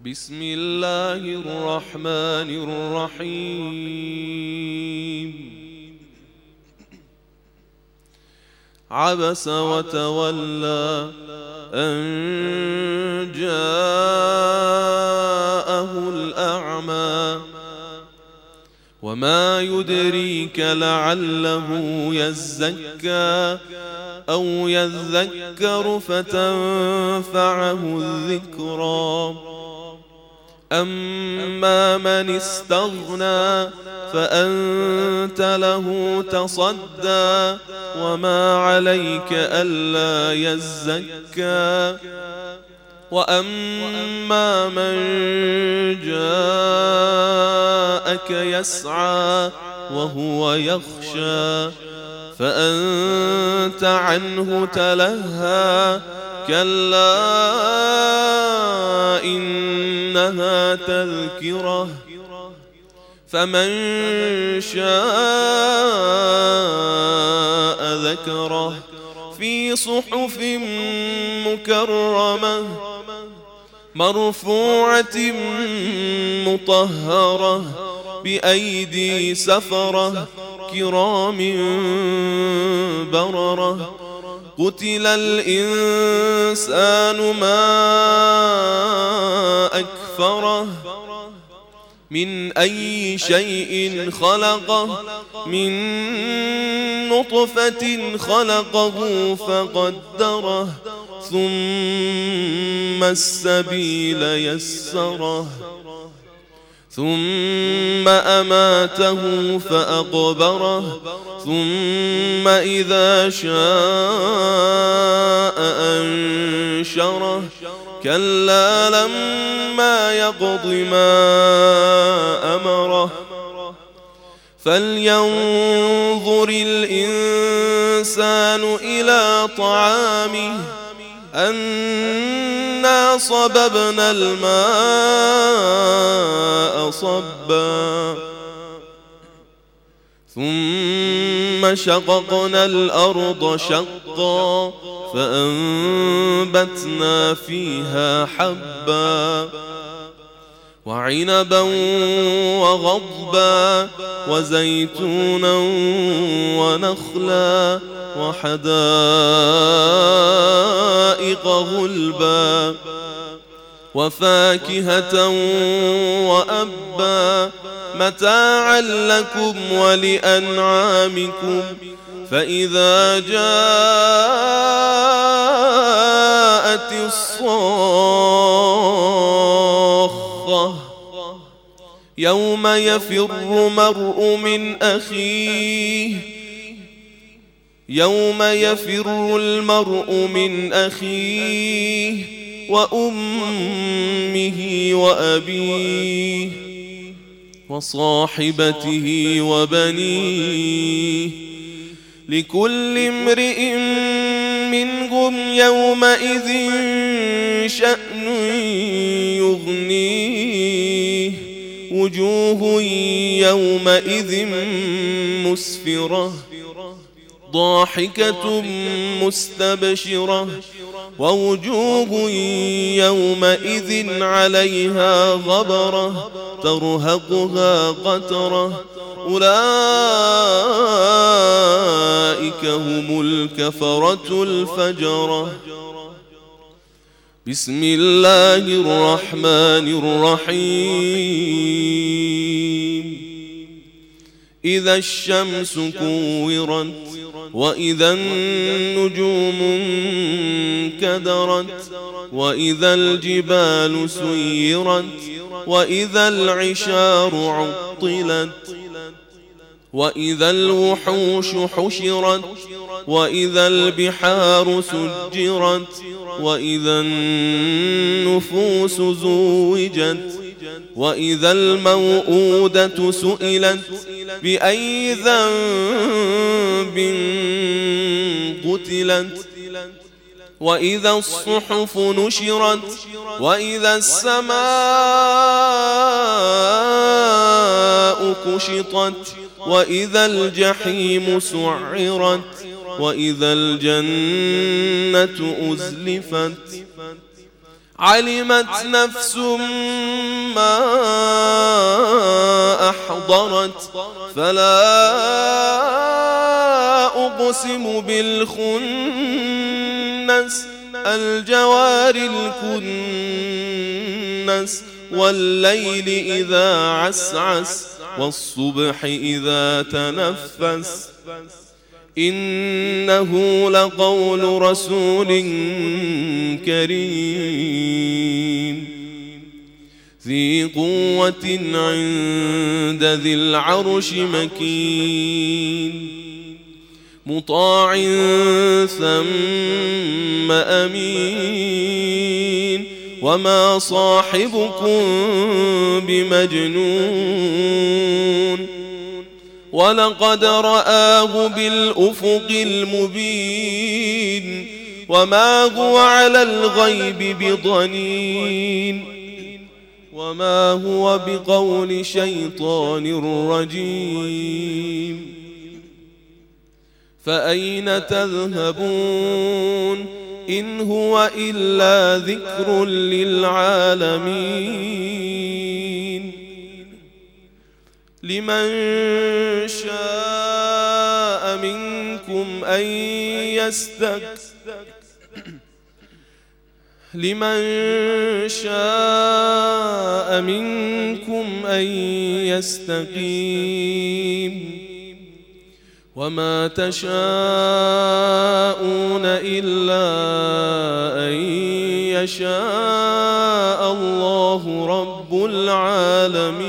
بسم الله الرحمن الرحيم. عبس وتولى أن جاءه الأعمى وما يدريك لعله يزكى أو يذكر فتنفعه الذكرى. أما من استغنى فأنت له تصدى وما عليك ألا يزكى. وأما من جاءك يسعى وهو يخشى فأنت عنه تلهى. كلا إنها تذكرة فمن شاء ذكره في صحف مكرمة مرفوعة مطهرة بأيدي سفرة كرام بررة. قتل الإنسان ما أكفره من أي شيء خلقه من نطفة خلقه فقدره ثم السبيل يسره ثم أماته فأقبره ثم إذا شاء أنشره. كلا لما يقض ما أمره فلينظر الإنسان إلى طعامه أنا صببنا الماء صبا ثم شققنا الأرض شقا فأنبتنا فيها حبا وعنبا وغضبا وزيتونا ونخلا وحدائق غلبا وفاكهة وأبا متاعا لكم ولأنعامكم. فإذا جاءت الصاخة يوم يفر المرء من أخيه وأمه وأبيه وصاحبته وبنيه لكل امرئ منهم يومئذ شأن يغنيه. وجوه يومئذ مسفرة ضاحكة مستبشرة ووجوه يومئذ عليها غبرة ترهقها قترة أولئك هم الكفرة الفجرة. بسم الله الرحمن الرحيم. إذا الشمس كورت وإذا النجوم انكدرت وإذا الجبال سيرت وإذا العشار عطلت وإذا الوحوش حشرت وإذا البحار سجرت وإذا النفوس زوجت وإذا الموءودة سئلت بأي ذنب قتلت وإذا الصحف نشرت وإذا السماء كشطت وإذا الجحيم سعرت وإذا الجنة أزلفت علمت نفس ما أحضرت فلا أقسم بالخنس الجوار الكنس والليل إذا عسعس والصبح إذا تنفس إنه لقول رسول كريم ذي قوة عند ذي العرش مكين مطاع ثم أمين وما صاحبكم بمجنون ولقد رآه بالأفق المبين وما هو على الغيب بضنين وما هو بقول شيطان رجيم فأين تذهبون إن هو إلا ذكر للعالمين لمن شاء منكم أن يستقيم وما تشاءون إلا أن يشاء الله رب العالمين.